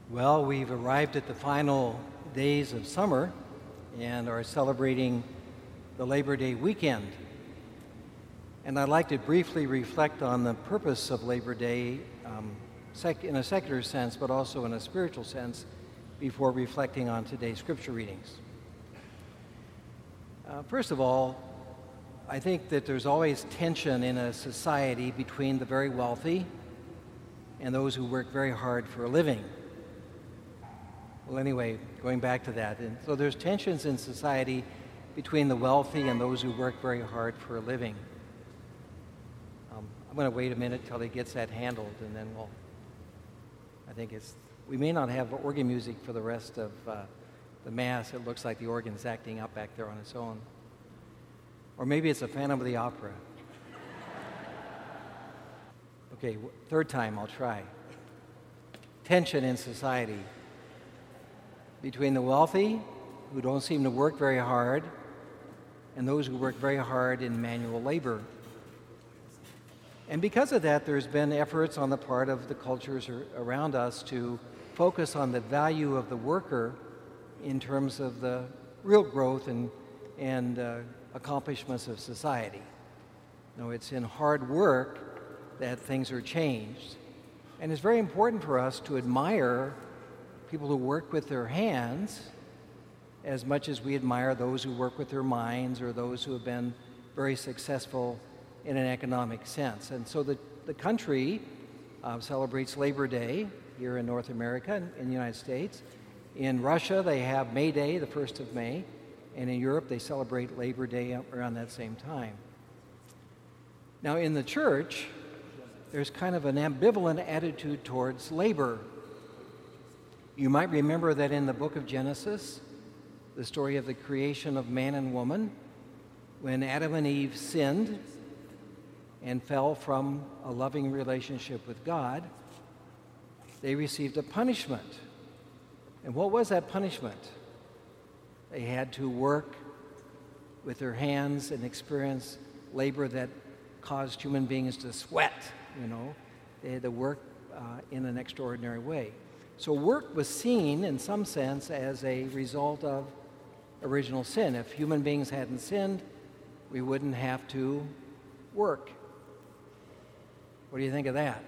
Well, we've arrived at the final days of summer and are celebrating the Labor Day weekend. And I'd like to briefly reflect on the purpose of Labor Day in a secular sense, but also in a spiritual sense, before reflecting on today's scripture readings. First of all, I think that there's always tension in a society between the very wealthy and those who work very hard for a living. Well, anyway, going back to that, and so there's tensions in society between the wealthy and those who work very hard for a living. I'm going to wait a minute till he gets that handled, and then we may not have organ music for the rest of the Mass. It looks like the organ's acting up back there on its own. Or maybe it's a Phantom of the Opera. Okay, third time, I'll try. Tension in society between the wealthy, who don't seem to work very hard, and those who work very hard in manual labor. And because of that, there's been efforts on the part of the cultures around us to focus on the value of the worker in terms of the real growth and accomplishments of society. You know, it's in hard work that things are changed. And it's very important for us to admire people who work with their hands as much as we admire those who work with their minds or those who have been very successful in an economic sense. And so the country celebrates Labor Day here in North America, in the United States. In Russia, they have May Day, the 1st of May, and in Europe, they celebrate Labor Day around that same time. Now, in the church, there's kind of an ambivalent attitude towards labor. You might remember that in the book of Genesis, the story of the creation of man and woman, when Adam and Eve sinned and fell from a loving relationship with God, they received a punishment. And what was that punishment? They had to work with their hands and experience labor that caused human beings to sweat, They had to work in an extraordinary way. So work was seen, in some sense, as a result of original sin. If human beings hadn't sinned, we wouldn't have to work. What do you think of that?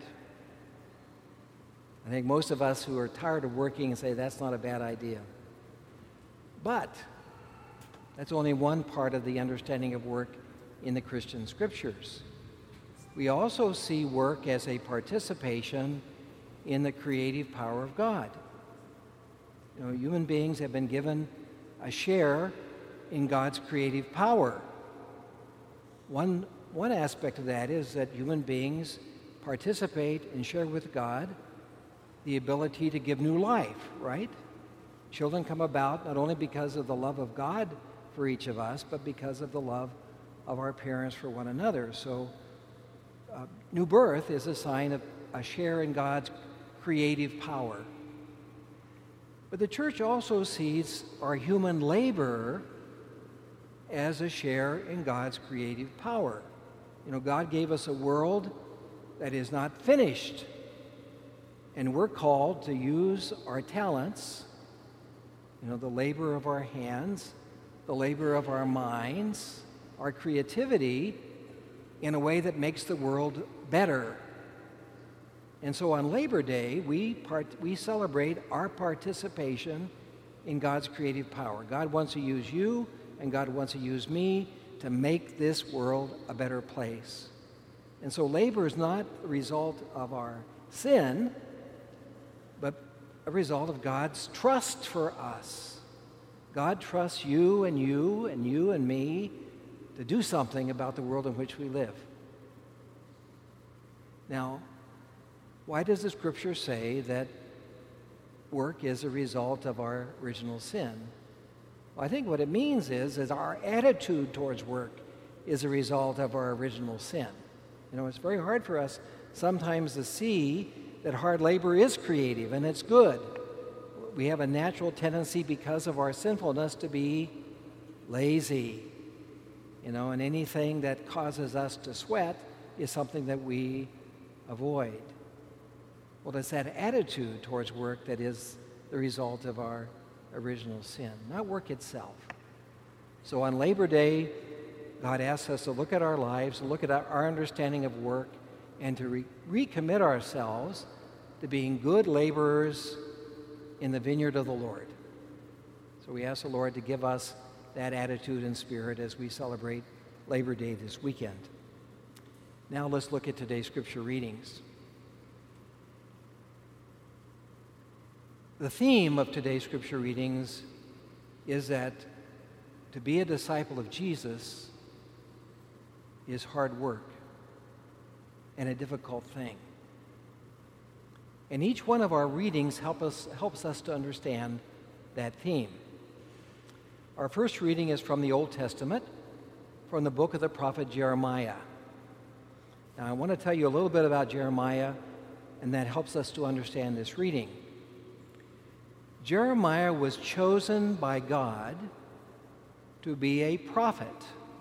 I think most of us who are tired of working say that's not a bad idea. But that's only one part of the understanding of work in the Christian scriptures. We also see work as a participation in the creative power of God. Human beings have been given a share in God's creative power. One aspect of that is that human beings participate and share with God the ability to give new life, right? Children come about not only because of the love of God for each of us, but because of the love of our parents for one another. So new birth is a sign of a share in God's creative power. But the church also sees our human labor as a share in God's creative power. God gave us a world that is not finished, and we're called to use our talents, the labor of our hands, the labor of our minds, our creativity, in a way that makes the world better. And so on Labor Day, we celebrate our participation in God's creative power. God wants to use you, and God wants to use me to make this world a better place. And so labor is not a result of our sin, but a result of God's trust for us. God trusts you and you and you and me to do something about the world in which we live. Now, why does the scripture say that work is a result of our original sin? Well, I think what it means is our attitude towards work is a result of our original sin. It's very hard for us sometimes to see that hard labor is creative and it's good. We have a natural tendency because of our sinfulness to be lazy, and anything that causes us to sweat is something that we avoid. Well, it's that attitude towards work that is the result of our original sin, not work itself. So on Labor Day, God asks us to look at our lives, to look at our understanding of work, and to recommit ourselves to being good laborers in the vineyard of the Lord. So we ask the Lord to give us that attitude and spirit as we celebrate Labor Day this weekend. Now let's look at today's scripture readings. The theme of today's scripture readings is that to be a disciple of Jesus is hard work and a difficult thing. And each one of our readings helps us to understand that theme. Our first reading is from the Old Testament, from the book of the prophet Jeremiah. Now, I want to tell you a little bit about Jeremiah, and that helps us to understand this reading. Jeremiah was chosen by God to be a prophet.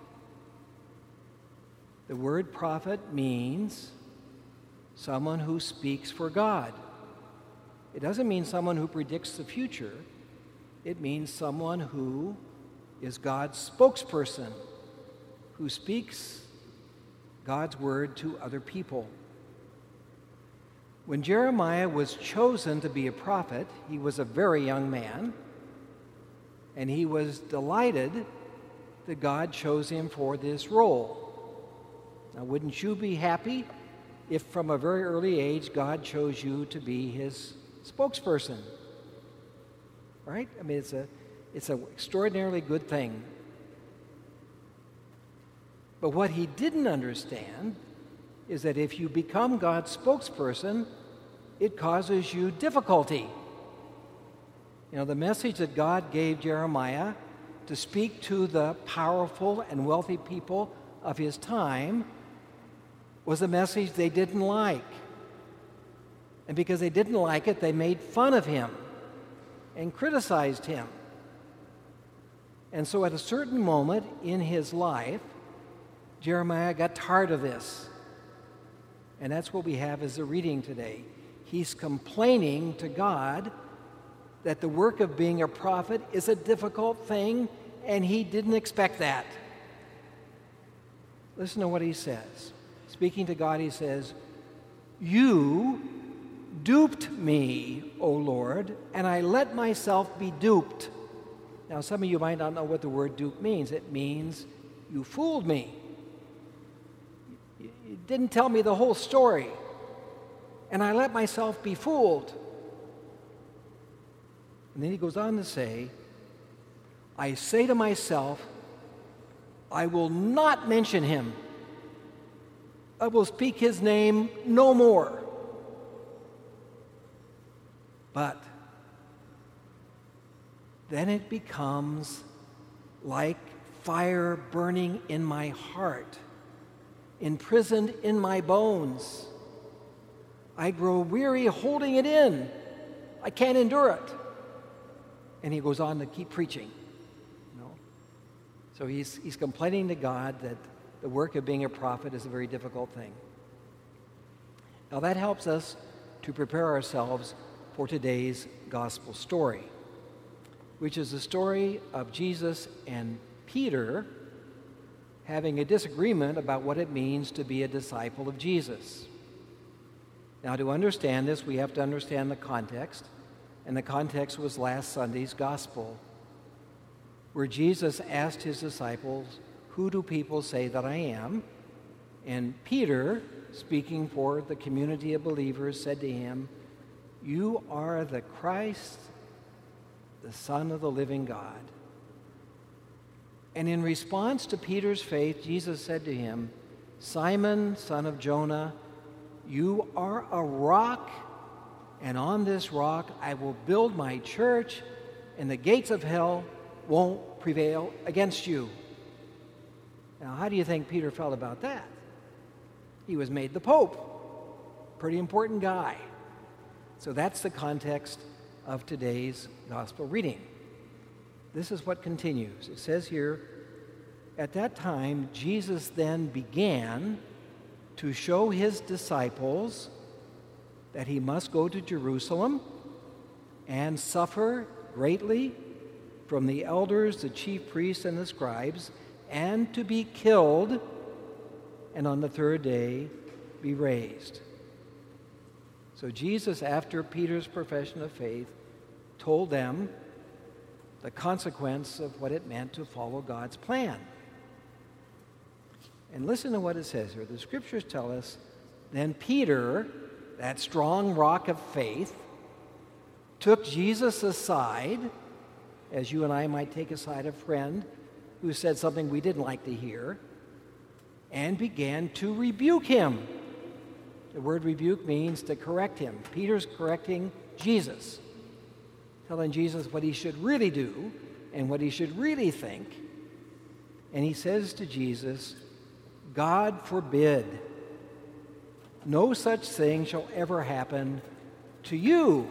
The word prophet means someone who speaks for God. It doesn't mean someone who predicts the future. It means someone who is God's spokesperson, who speaks God's word to other people. When Jeremiah was chosen to be a prophet, he was a very young man, and he was delighted that God chose him for this role. Now, wouldn't you be happy if from a very early age God chose you to be his spokesperson? Right? I mean, it's an extraordinarily good thing. But what he didn't understand is that if you become God's spokesperson, it causes you difficulty. You know, the message that God gave Jeremiah to speak to the powerful and wealthy people of his time was a message they didn't like. And because they didn't like it, they made fun of him and criticized him. And so at a certain moment in his life, Jeremiah got tired of this. And that's what we have as a reading today. He's complaining to God that the work of being a prophet is a difficult thing, and he didn't expect that. Listen to what he says. Speaking to God, he says, "You duped me, O Lord, and I let myself be duped." Now, some of you might not know what the word dupe means. It means you fooled me. You didn't tell me the whole story, and I let myself be fooled. And then he goes on to say, "I say to myself, I will not mention him. I will speak his name no more." But then it becomes like fire burning in my heart, imprisoned in my bones. I grow weary holding it in. I can't endure it. And he goes on to keep preaching. So he's complaining to God that the work of being a prophet is a very difficult thing. Now that helps us to prepare ourselves for today's gospel story, which is the story of Jesus and Peter having a disagreement about what it means to be a disciple of Jesus. Now, to understand this, we have to understand the context, and the context was last Sunday's gospel, where Jesus asked his disciples, "Who do people say that I am?" And Peter, speaking for the community of believers, said to him, "You are the Christ, the Son of the living God." And in response to Peter's faith, Jesus said to him, "Simon, son of Jonah, you are a rock, and on this rock I will build my church, and the gates of hell won't prevail against you." Now, how do you think Peter felt about that? He was made the Pope. Pretty important guy. So that's the context of today's gospel reading. This is what continues. It says here, "At that time, Jesus then began to show his disciples that he must go to Jerusalem and suffer greatly from the elders, the chief priests, and the scribes, and to be killed, and on the third day be raised. So Jesus, after Peter's profession of faith, told them the consequence of what it meant to follow God's plan. And listen to what it says here. The scriptures tell us, then Peter, that strong rock of faith, took Jesus aside, as you and I might take aside a friend who said something we didn't like to hear, and began to rebuke him. The word rebuke means to correct him. Peter's correcting Jesus, telling Jesus what he should really do and what he should really think. And he says to Jesus, God forbid, no such thing shall ever happen to you.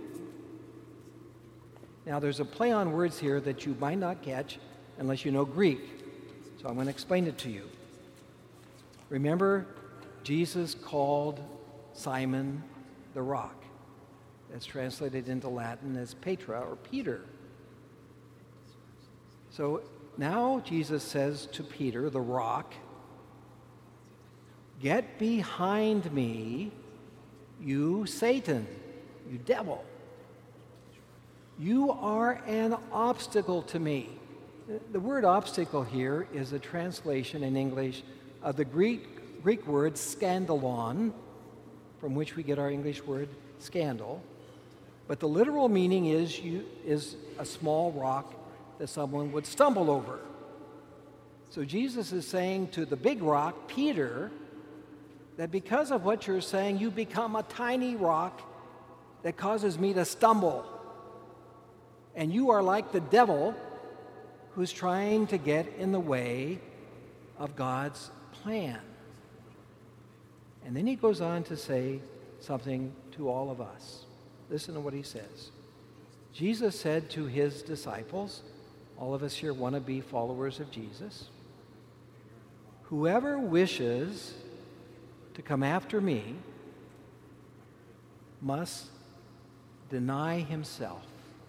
Now, there's a play on words here that you might not catch unless you know Greek. So I'm going to explain it to you. Remember, Jesus called Simon the rock. That's translated into Latin as Petra or Peter. So now Jesus says to Peter, the rock, get behind me, you Satan, you devil. You are an obstacle to me. The word obstacle here is a translation in English of the Greek word scandalon, from which we get our English word scandal. But the literal meaning is a small rock that someone would stumble over. So Jesus is saying to the big rock, Peter, that because of what you're saying, you become a tiny rock that causes me to stumble. And you are like the devil who's trying to get in the way of God's plan. And then he goes on to say something to all of us. Listen to what he says. Jesus said to his disciples, all of us here want to be followers of Jesus, whoever wishes to come after me must deny himself.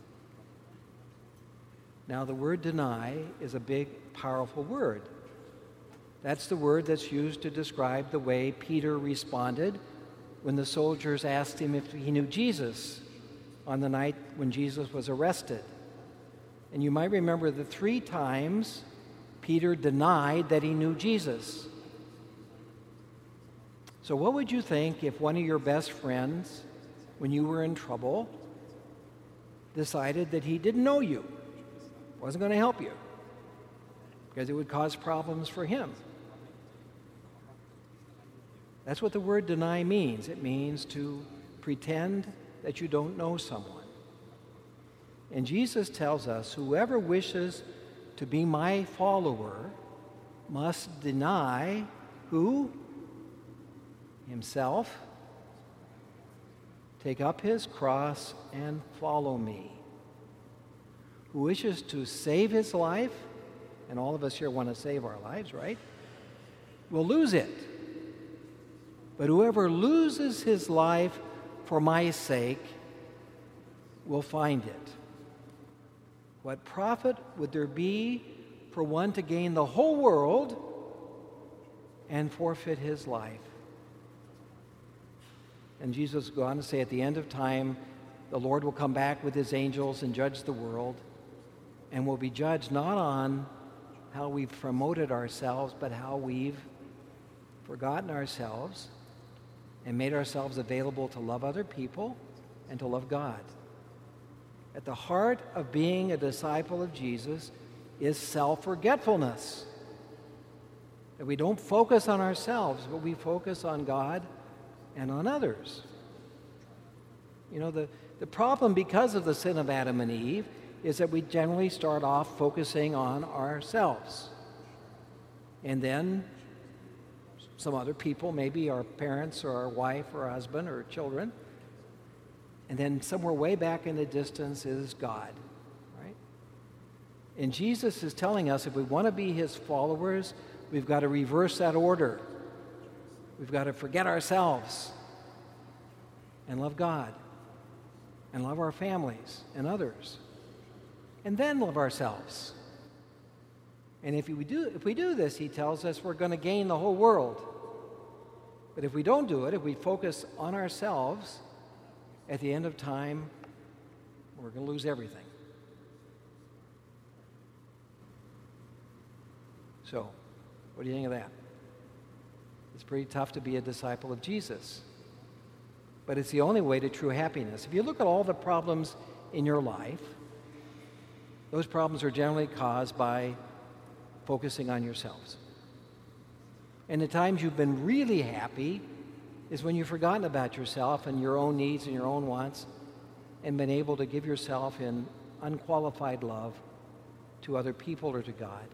Now, the word deny is a big, powerful word. That's the word that's used to describe the way Peter responded when the soldiers asked him if he knew Jesus on the night when Jesus was arrested. And you might remember the 3 times Peter denied that he knew Jesus. So what would you think if one of your best friends, when you were in trouble, decided that he didn't know you, wasn't going to help you, because it would cause problems for him? That's what the word deny means. It means to pretend that you don't know someone. And Jesus tells us, whoever wishes to be my follower must deny who? Himself, take up his cross and follow me. Who wishes to save his life, and all of us here want to save our lives, right? Will lose it. But whoever loses his life for my sake will find it. What profit would there be for one to gain the whole world and forfeit his life? And Jesus goes on to say, at the end of time, the Lord will come back with his angels and judge the world, and will be judged not on how we've promoted ourselves, but how we've forgotten ourselves and made ourselves available to love other people and to love God. At the heart of being a disciple of Jesus is self-forgetfulness. That we don't focus on ourselves, but we focus on God and on others. You know, the problem because of the sin of Adam and Eve is that we generally start off focusing on ourselves. And then some other people, maybe our parents or our wife or husband or children. And then somewhere way back in the distance is God, right? And Jesus is telling us if we want to be his followers, we've got to reverse that order. We've got to forget ourselves and love God and love our families and others, and then love ourselves. And if we do this, he tells us we're going to gain the whole world. But if we don't do it, if we focus on ourselves, at the end of time, we're going to lose everything. So, what do you think of that? It's pretty tough to be a disciple of Jesus. But it's the only way to true happiness. If you look at all the problems in your life, those problems are generally caused by focusing on yourselves. And the times you've been really happy is when you've forgotten about yourself and your own needs and your own wants and been able to give yourself in unqualified love to other people or to God.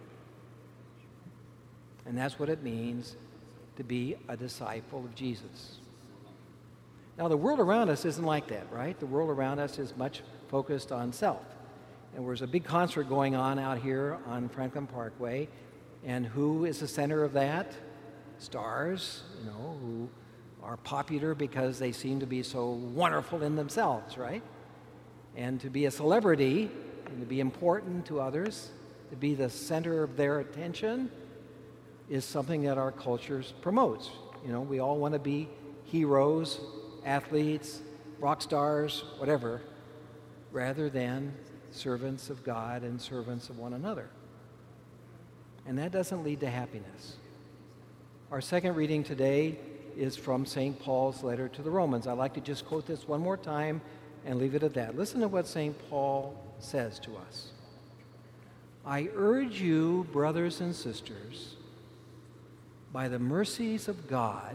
And that's what it means to be a disciple of Jesus. Now, the world around us isn't like that, right? The world around us is much focused on self. And there's a big concert going on out here on Franklin Parkway. And who is the center of that? Stars, who are popular because they seem to be so wonderful in themselves, right? And to be a celebrity and to be important to others, to be the center of their attention, is something that our culture promotes. We all want to be heroes, athletes, rock stars, whatever, rather than servants of God and servants of one another. And that doesn't lead to happiness. Our second reading today is from St. Paul's letter to the Romans. I'd like to just quote this one more time and leave it at that. Listen to what St. Paul says to us. I urge you, brothers and sisters, by the mercies of God,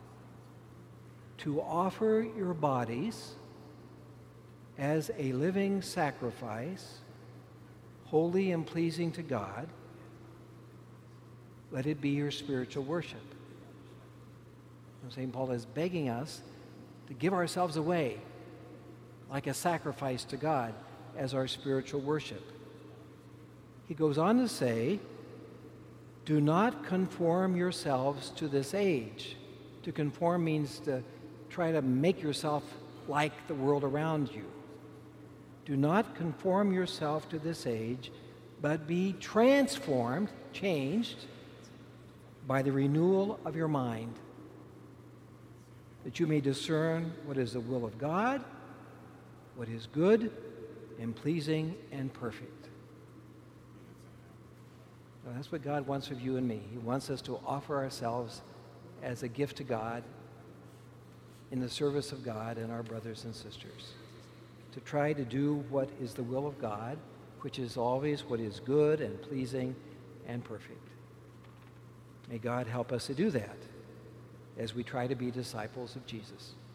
to offer your bodies as a living sacrifice, holy and pleasing to God. Let it be your spiritual worship. And St. Paul is begging us to give ourselves away like a sacrifice to God as our spiritual worship. He goes on to say, do not conform yourselves to this age. To conform means to try to make yourself like the world around you. Do not conform yourself to this age, but be transformed, changed, by the renewal of your mind, that you may discern what is the will of God, what is good and pleasing and perfect. So that's what God wants of you and me. He wants us to offer ourselves as a gift to God in the service of God and our brothers and sisters, to try to do what is the will of God, which is always what is good and pleasing and perfect. May God help us to do that as we try to be disciples of Jesus.